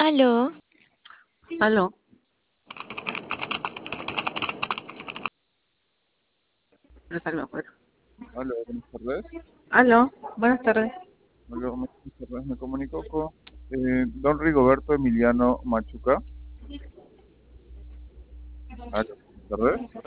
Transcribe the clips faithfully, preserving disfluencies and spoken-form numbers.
Aló, Aló, pero salgo afuera. Hola, buenas tardes. Aló, buenas tardes. Hola, buenas tardes. Me comunico con eh, don Rigoberto Emiliano Machuca. Aló, buenas tardes.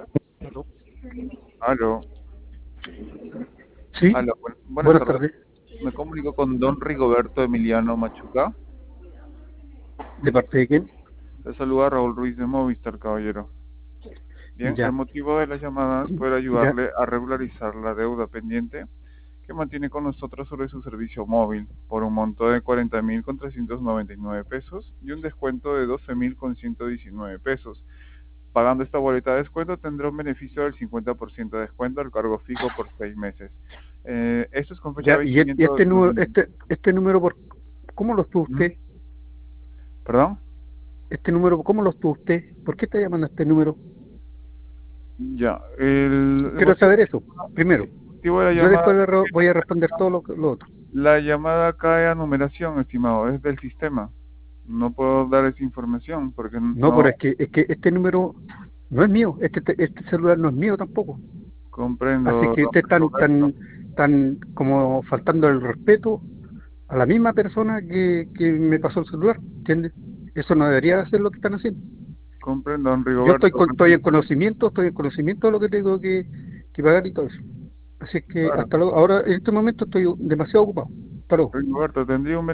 Aló, Sí, aló, bu- buenas buenas tardes. tardes. Me comunico con don Rigoberto Emiliano Machuca. ¿De parte de quién? Le saluda Raúl Ruiz de Movistar, caballero. Bien, el Ya, motivo de la llamada es poder ya, ayudarle a regularizar la deuda pendiente que mantiene con nosotros sobre su servicio móvil por un monto de cuarenta mil con trescientos noventa y nueve pesos y un descuento de doce mil con ciento diecinueve pesos. Pagando esta boleta de descuento tendrá un beneficio del cincuenta por ciento de descuento al cargo fijo por seis meses. Eh, esto es con fecha de ya. Y, e- y vencimiento este dos número, mil. este, este número, por, ¿cómo lo obtuvo ¿Mm? usted? ¿Perdón? Este número, ¿cómo lo obtuvo usted? ¿Por qué está llamando a este número? Ya. El, el Quiero motivo, saber eso, sí, primero. el motivo de la Yo llamada después le es ro- que voy a responder todo lo, que- lo otro. la llamada cae a numeración, estimado, es del sistema. No puedo dar esa información porque No, pero no es que, es que este número no es mío, este, te- este celular no es mío tampoco. Así comprendo, que don usted están, Rigoberto. tan, tan como faltando el respeto a la misma persona que, que me pasó el celular, ¿entiende? Eso no debería ser lo que están haciendo. Comprendo, don Yo estoy, Rigoberto. con- estoy en conocimiento, estoy en conocimiento de lo que tengo que, que pagar y todo eso. Así que Claro, hasta luego. Ahora, en este momento estoy demasiado ocupado. Hasta luego. Rigoberto, tendría un